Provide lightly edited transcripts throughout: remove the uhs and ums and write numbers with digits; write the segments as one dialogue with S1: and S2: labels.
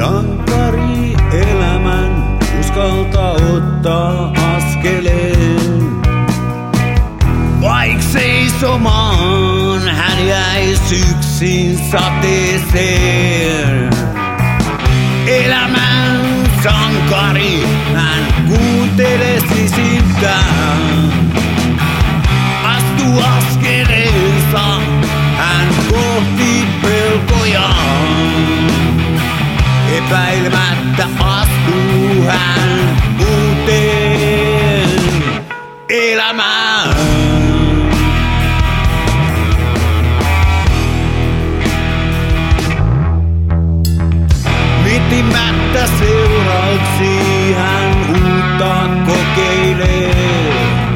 S1: Sankari elämän uskaltaa ottaa askeleen. Vaik seisomaan hän jäi syksyn sateeseen. Elämän sankari hän kuuntelee sisintään. Astu askeleensa hän kohti pelkojaan. Epäilemättä astuu hän uuteen elämään. Miettimättä seurauksia hän uutta kokeilee.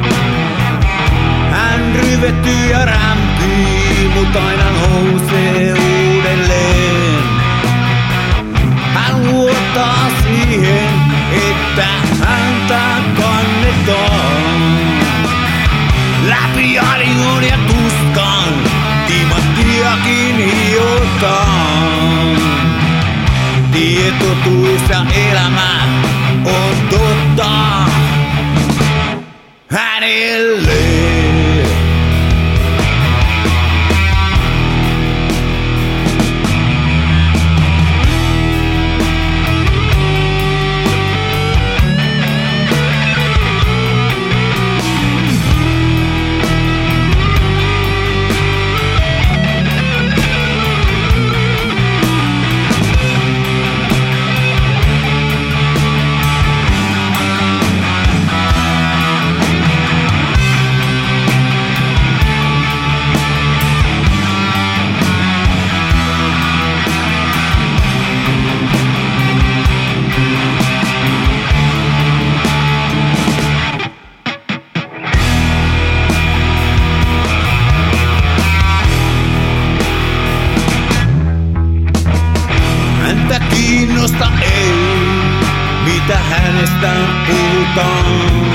S1: Hän ryvettyy ja rämpii, mut aina nousee uudelleen. Hän luottaa siihen, että häntä kannetaan. Läpi arjon ja tuskan, timanttiakin hiotaan. Tietotuus ja elämä on totta hänelle. Häntä kiinnosta ei, mitä hänestä puhutaan.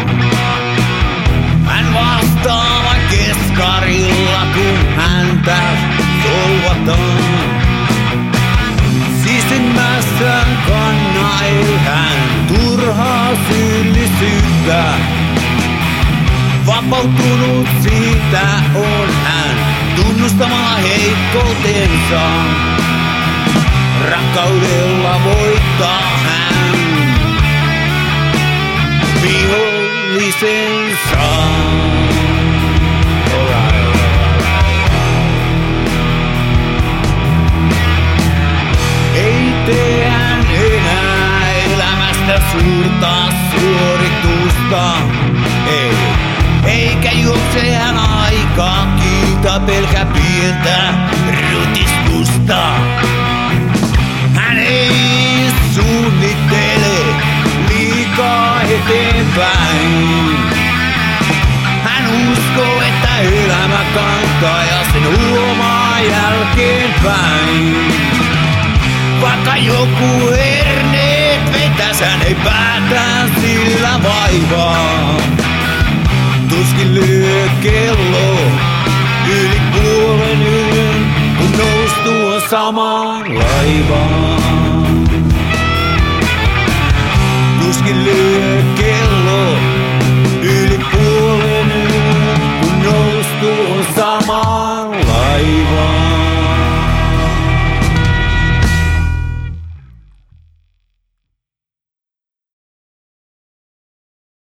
S1: Hän vastaa vain keskarilla, kun häntä solvataan. Sisimmässään kannai hän turhaa syyllisyyttä. Vapautunut siitä on hän tunnustamalla heikkoutensa. Rakkaudella voittaa hän vihollisensa. Ei tee hän enää elämästä suurta suoritusta. Ei, eikä juokse hän aikaa kiitä pelkä pientä rutistusta. Hän ei suunnittele liikaa eteenpäin. Hän uskoo, että elämä kantaa ja sen huomaa jälkeenpäin. Vaikka joku herneet vetäs, hän ei päätä sillä vaivaa. Tuskin lyö kello yli puolen yön, kun noustuu samaan laivaan. Tuskin lyö